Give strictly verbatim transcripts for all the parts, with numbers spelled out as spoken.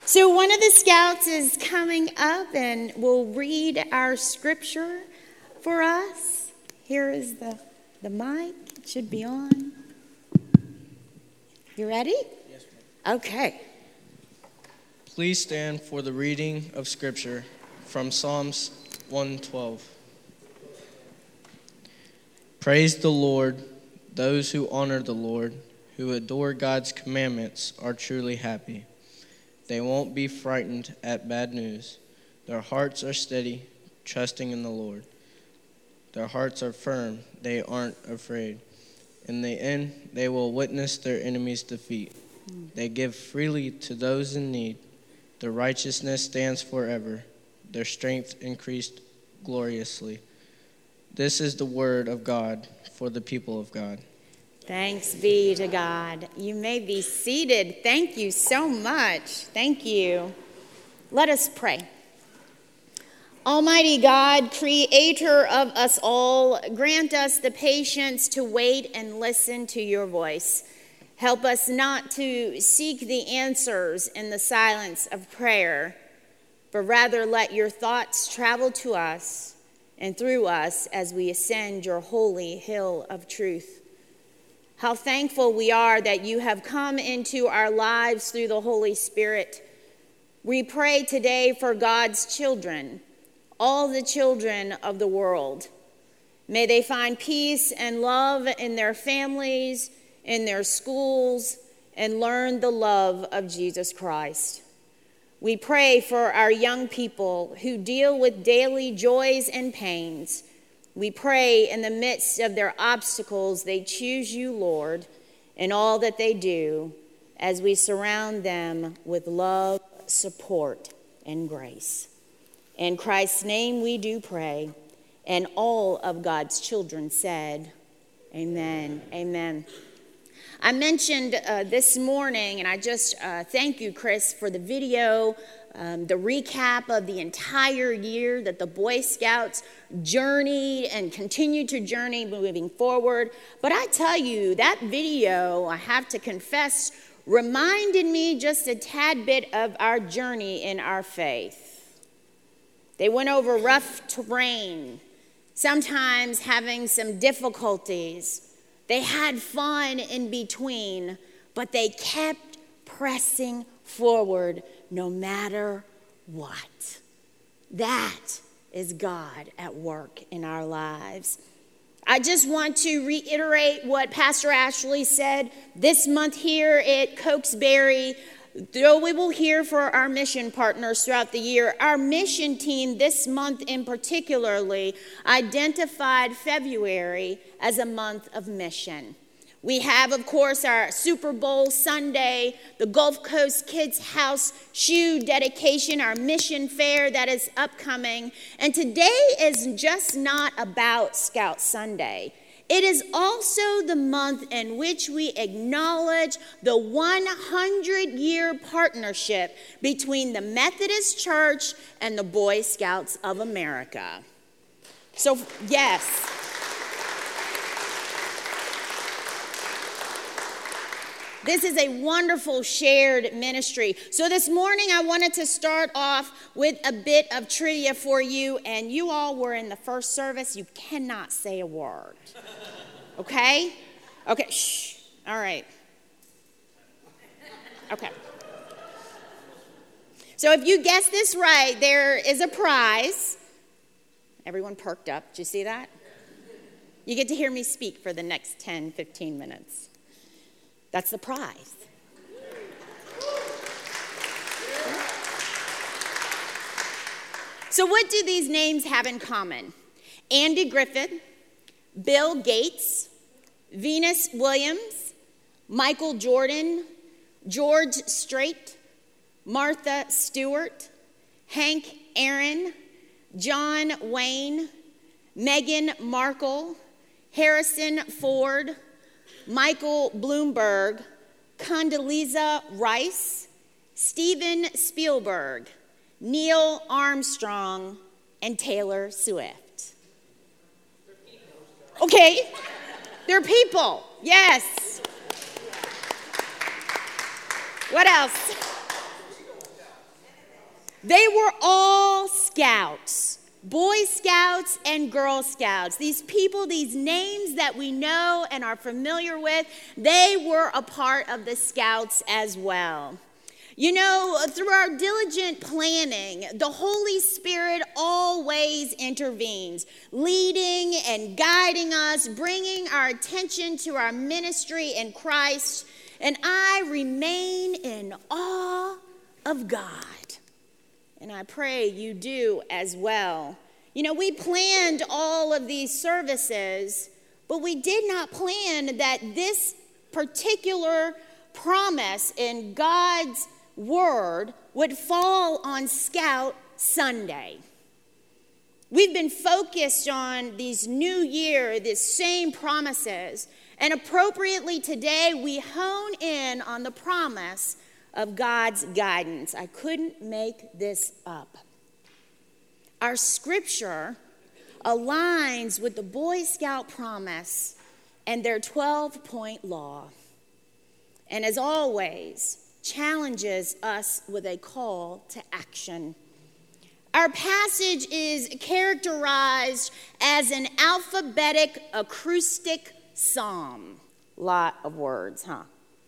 So one of the scouts is coming up and will read our scripture for us. Here is the, the mic. It should be on. You ready? Yes, ma'am. Okay. Please stand for the reading of scripture from Psalms one twelve. Praise the Lord. Those who honor the Lord, who adore God's commandments, are truly happy. They won't be frightened at bad news. Their hearts are steady, trusting in the Lord. Their hearts are firm. They aren't afraid. In the end, they will witness their enemies' defeat. They give freely to those in need. Their righteousness stands forever. Their strength increased gloriously. This is the word of God for the people of God. Thanks be to God. You may be seated. Thank you so much. Thank you. Let us pray. Almighty God, creator of us all, grant us the patience to wait and listen to your voice. Help us not to seek the answers in the silence of prayer, but rather let your thoughts travel to us and through us as we ascend your holy hill of truth. How thankful we are that you have come into our lives through the Holy Spirit. We pray today for God's children, all the children of the world. May they find peace and love in their families, in their schools, and learn the love of Jesus Christ. We pray for our young people who deal with daily joys and pains. We pray in the midst of their obstacles, they choose you, Lord, in all that they do, as we surround them with love, support, and grace. In Christ's name we do pray, and all of God's children said, amen, amen. I mentioned uh, this morning, and I just uh, thank you, Chris, for the video, um, the recap of the entire year that the Boy Scouts journeyed and continue to journey moving forward. But I tell you, that video, I have to confess, reminded me just a tad bit of our journey in our faith. They went over rough terrain, sometimes having some difficulties. They had fun in between, but they kept pressing forward no matter what. That is God at work in our lives. I just want to reiterate what Pastor Ashley said this month here at Cokesbury. Though we will hear for our mission partners throughout the year, our mission team this month in particularly identified February as a month of mission. We have, of course, our Super Bowl Sunday, the Gulf Coast Kids House shoe dedication, our mission fair that is upcoming. And today is just not about Scout Sunday. It is also the month in which we acknowledge the one hundred year partnership between the Methodist Church and the Boy Scouts of America. So, yes. This is a wonderful shared ministry. So this morning I wanted to start off with a bit of trivia for you, and you all were in the first service. You cannot say a word. Okay? Okay, shh. All right. Okay. So if you guess this right, there is a prize. Everyone perked up. Did you see that? You get to hear me speak for the next ten, fifteen minutes. That's the prize. So what do these names have in common? Andy Griffith, Bill Gates, Venus Williams, Michael Jordan, George Strait, Martha Stewart, Hank Aaron, John Wayne, Meghan Markle, Harrison Ford, Michael Bloomberg, Condoleezza Rice, Steven Spielberg, Neil Armstrong, and Taylor Swift. Okay, they're people, yes. What else? They were all scouts, Boy Scouts and Girl Scouts. These people, these names that we know and are familiar with, they were a part of the Scouts as well. You know, through our diligent planning, the Holy Spirit always intervenes, leading and guiding us, bringing our attention to our ministry in Christ. And I remain in awe of God. And I pray you do as well. You know, we planned all of these services, but we did not plan that this particular promise in God's word would fall on Scout Sunday. We've been focused on these new year, these same promises, and appropriately today we hone in on the promise of God's guidance. I couldn't make this up. Our scripture aligns with the Boy Scout promise and their twelve-point law. And as always, challenges us with a call to action. Our passage is characterized as an alphabetic acrostic psalm. Lot of words, huh?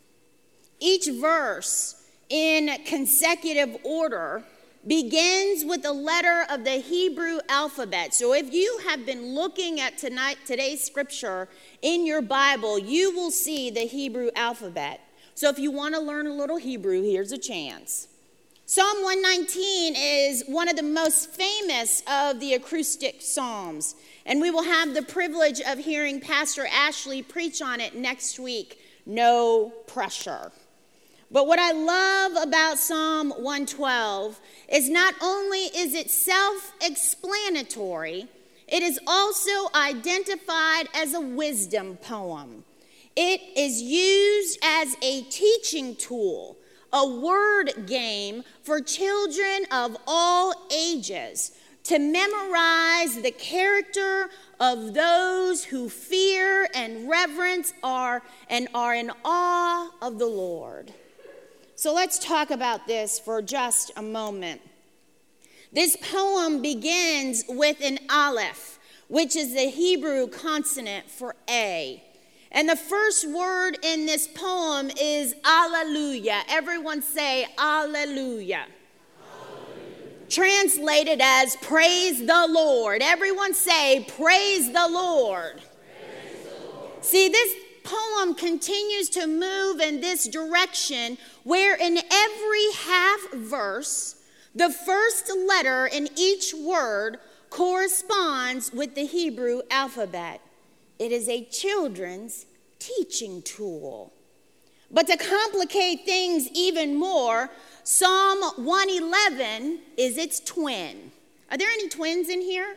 Each verse in consecutive order begins with a letter of the Hebrew alphabet. So if you have been looking at tonight today's scripture in your Bible, you will see the Hebrew alphabet. So if you want to learn a little Hebrew, here's a chance. Psalm one nineteen is one of the most famous of the acrostic psalms, and we will have the privilege of hearing Pastor Ashley preach on it next week. No pressure. But what I love about Psalm one twelve is not only is it self-explanatory, it is also identified as a wisdom poem. It is used as a teaching tool, a word game for children of all ages to memorize the character of those who fear and reverence are and are in awe of the Lord. So let's talk about this for just a moment. This poem begins with an aleph, which is the Hebrew consonant for A. And the first word in this poem is Alleluia. Everyone say Alleluia. Alleluia. Translated as praise the Lord. Everyone say praise the Lord. Praise the Lord. See, this poem continues to move in this direction where in every half verse, the first letter in each word corresponds with the Hebrew alphabet. It is a children's teaching tool. But to complicate things even more, Psalm one eleven is its twin. Are there any twins in here?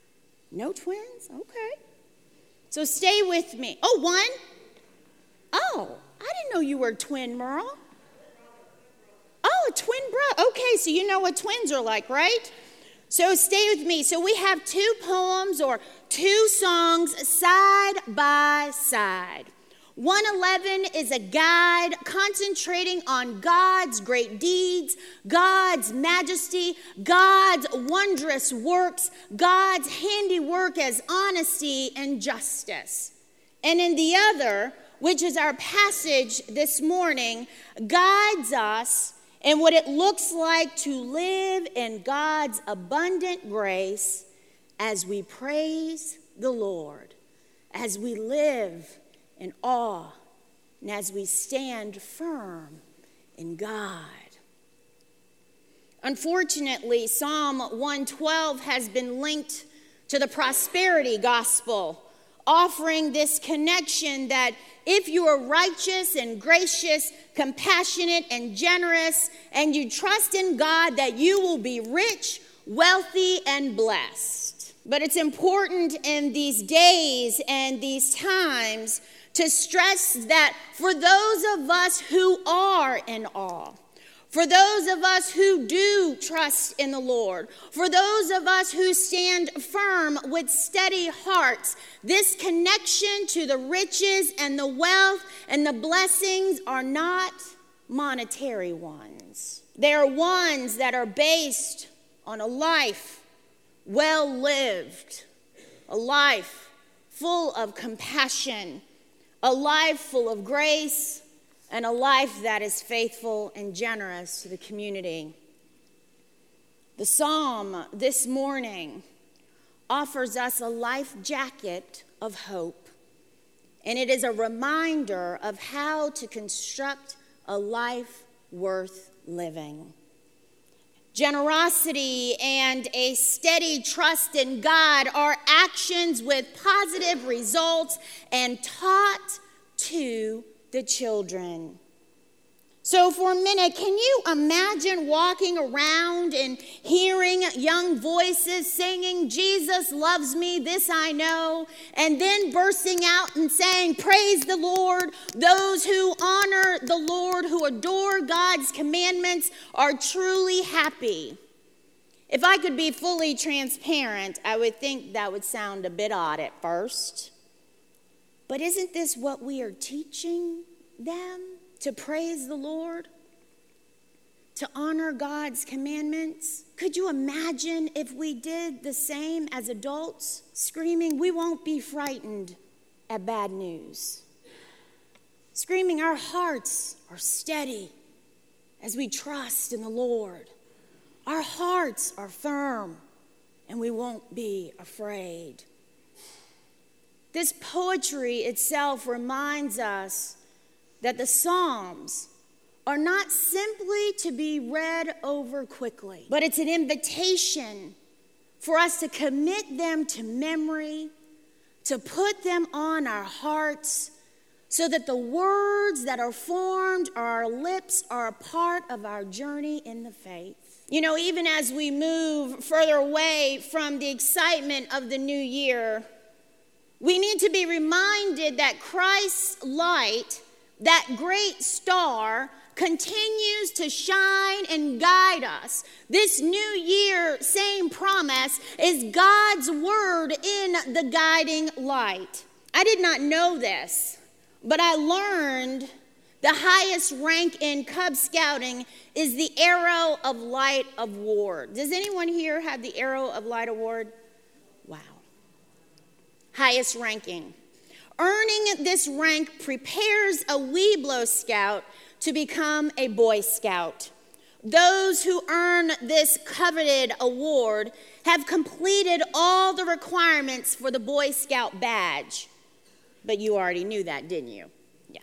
No twins? Okay. So stay with me. Oh, one? Oh, I didn't know you were a twin, Merle. Oh, a twin brother. Okay, so you know what twins are like, right? So stay with me. So we have two poems or two songs side by side. one eleven is a guide concentrating on God's great deeds, God's majesty, God's wondrous works, God's handiwork as honesty and justice. And in the other, which is our passage this morning, guides us in what it looks like to live in God's abundant grace as we praise the Lord, as we live in awe, and as we stand firm in God. Unfortunately, Psalm one twelve has been linked to the prosperity gospel, offering this connection that if you are righteous and gracious, compassionate and generous, and you trust in God, that you will be rich, wealthy, and blessed. But it's important in these days and these times to stress that for those of us who are in awe, for those of us who do trust in the Lord, for those of us who stand firm with steady hearts, this connection to the riches and the wealth and the blessings are not monetary ones. They are ones that are based on a life well lived, a life full of compassion, a life full of grace, and a life that is faithful and generous to the community. The psalm this morning offers us a life jacket of hope, and it is a reminder of how to construct a life worth living. Generosity and a steady trust in God are actions with positive results and taught to the children. So for a minute, can you imagine walking around and hearing young voices singing, "Jesus loves me, this I know," and then bursting out and saying, "Praise the Lord. Those who honor the Lord, who adore God's commandments, are truly happy." If I could be fully transparent, I would think that would sound a bit odd at first. But isn't this what we are teaching them? To praise the Lord, to honor God's commandments. Could you imagine if we did the same as adults, screaming, "We won't be frightened at bad news"? Screaming, "Our hearts are steady as we trust in the Lord. Our hearts are firm and we won't be afraid." This poetry itself reminds us that the Psalms are not simply to be read over quickly, but it's an invitation for us to commit them to memory, to put them on our hearts, so that the words that are formed on our lips are a part of our journey in the faith. You know, even as we move further away from the excitement of the new year, we need to be reminded that Christ's light, that great star, continues to shine and guide us. This new year, same promise, is God's word in the guiding light. I did not know this, but I learned the highest rank in Cub Scouting is the Arrow of Light Award. Does anyone here have the Arrow of Light Award? Wow. Highest ranking. Earning this rank prepares a Weeblo Scout to become a Boy Scout. Those who earn this coveted award have completed all the requirements for the Boy Scout badge. But you already knew that, didn't you? Yeah.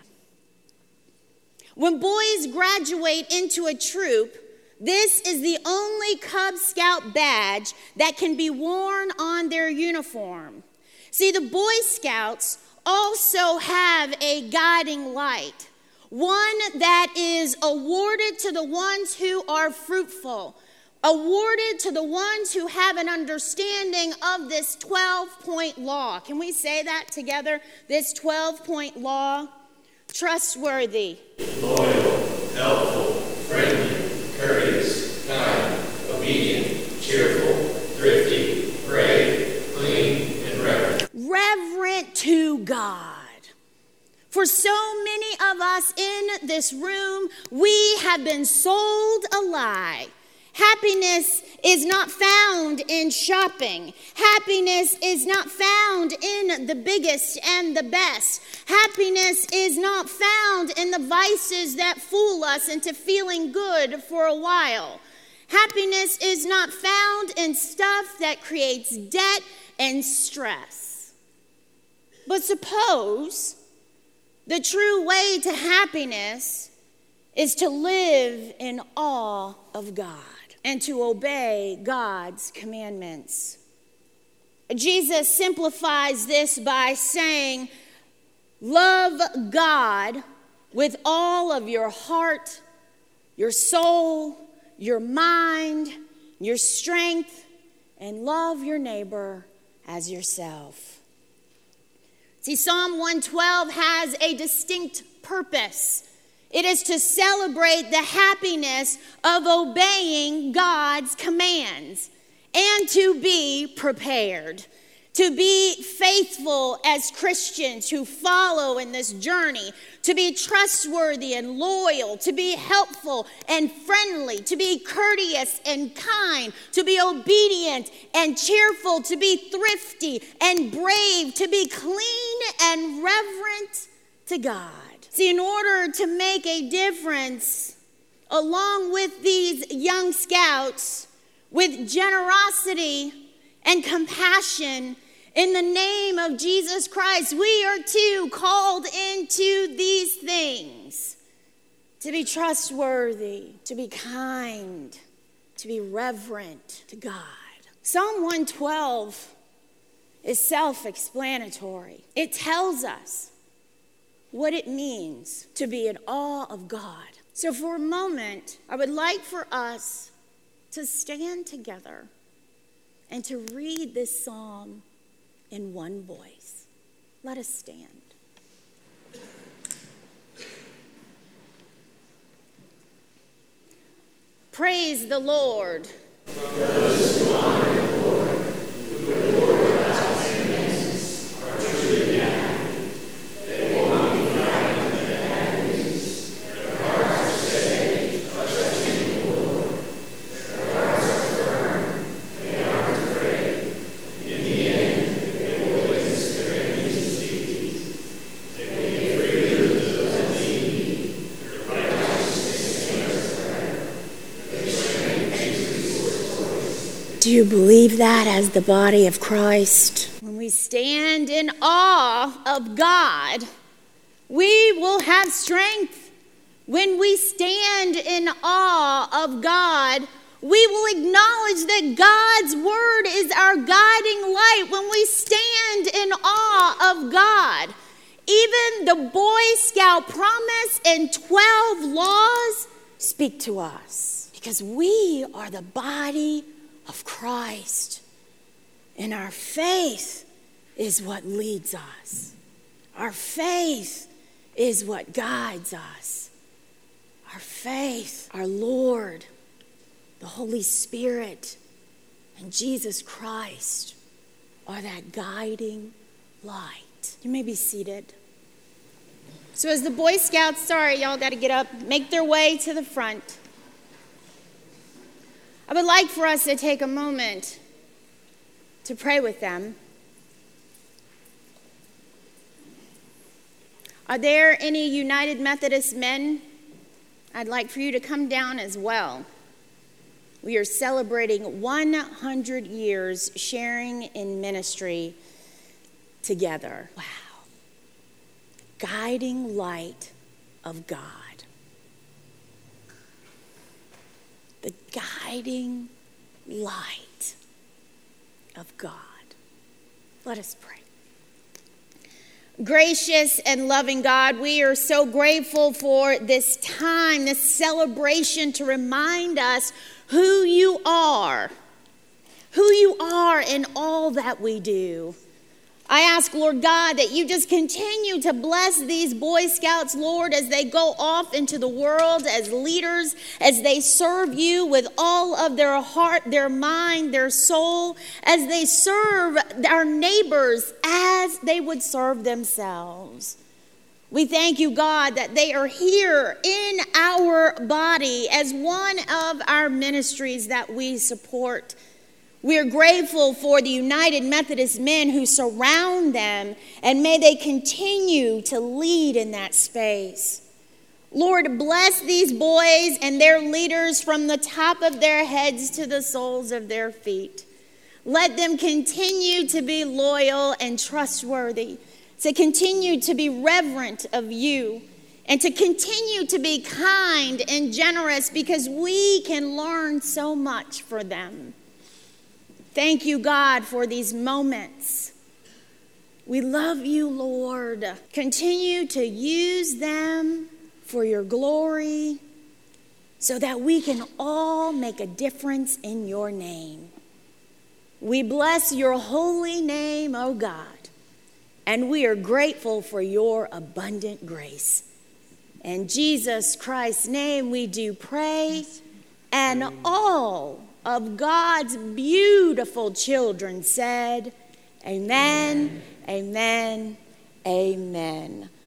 When boys graduate into a troop, this is the only Cub Scout badge that can be worn on their uniform. See, the Boy Scouts also have a guiding light, one that is awarded to the ones who are fruitful, awarded to the ones who have an understanding of this twelve-point law. Can we say that together? This twelve-point law. Trustworthy, loyal, helpful, friendly, courteous, kind, obedient, cheerful, thrifty, brave, clean, and reverent. Reverent to God. For so many of us in this room, we have been sold a lie. Happiness is not found in shopping. Happiness is not found in the biggest and the best. Happiness is not found in the vices that fool us into feeling good for a while. Happiness is not found in stuff that creates debt and stress. But suppose the true way to happiness is to live in awe of God and to obey God's commandments. Jesus simplifies this by saying, love God with all of your heart, your soul, your mind, your strength, and love your neighbor as yourself. See, Psalm one twelve has a distinct purpose. It is to celebrate the happiness of obeying God's commands and to be prepared. to be faithful as Christians who follow in this journey, to be trustworthy and loyal, to be helpful and friendly, to be courteous and kind, to be obedient and cheerful, to be thrifty and brave, to be clean and reverent to God. See, in order to make a difference, along with these young scouts, with generosity and compassion, in the name of Jesus Christ, we are too called into these things. To be trustworthy, to be kind, to be reverent to God. Psalm one twelve is self-explanatory. It tells us what it means to be in awe of God. So for a moment, I would like for us to stand together and to read this psalm in one voice. Let us stand. Praise the Lord. Those who honor the Lord, who the Lord God's commandments are truly happy. They will not be frightened at the enemies. Their hearts are steady, trusting in the Lord. Their hearts are firm. They aren't afraid. In the end, they will witness their enemies' defeat. They will be free of those that need. Their righteousness is forever. Their strength is resourceful. Do you believe that as the body of Christ? When we stand in awe of God, we will have strength. When we stand in awe of God, we will acknowledge that God's word is our guiding light. When we stand in awe of God, even the Boy Scout promise and twelve laws speak to us, because we are the body of Christ, and our faith is what leads us. Our faith is what guides us. Our faith, our Lord, the Holy Spirit, and Jesus Christ are that guiding light. You may be seated. So as the Boy Scouts, sorry, y'all got to get up, make their way to the front, I would like for us to take a moment to pray with them. Are there any United Methodist men? I'd like for you to come down as well. We are celebrating one hundred years sharing in ministry together. Wow. Guiding light of God. The guiding light of God. Let us pray. Gracious and loving God, we are so grateful for this time, this celebration to remind us who you are, who you are in all that we do. I ask, Lord God, that you just continue to bless these Boy Scouts, Lord, as they go off into the world as leaders, as they serve you with all of their heart, their mind, their soul, as they serve our neighbors as they would serve themselves. We thank you, God, that they are here in our body as one of our ministries that we support. We are grateful for the United Methodist men who surround them, and may they continue to lead in that space. Lord, bless these boys and their leaders from the top of their heads to the soles of their feet. Let them continue to be loyal and trustworthy, to continue to be reverent of you, and to continue to be kind and generous, because we can learn so much from them. Thank you, God, for these moments. We love you, Lord. Continue to use them for your glory so that we can all make a difference in your name. We bless your holy name, O God, and we are grateful for your abundant grace. In Jesus Christ's name we do pray, and all of God's beautiful children said, Amen, amen, amen.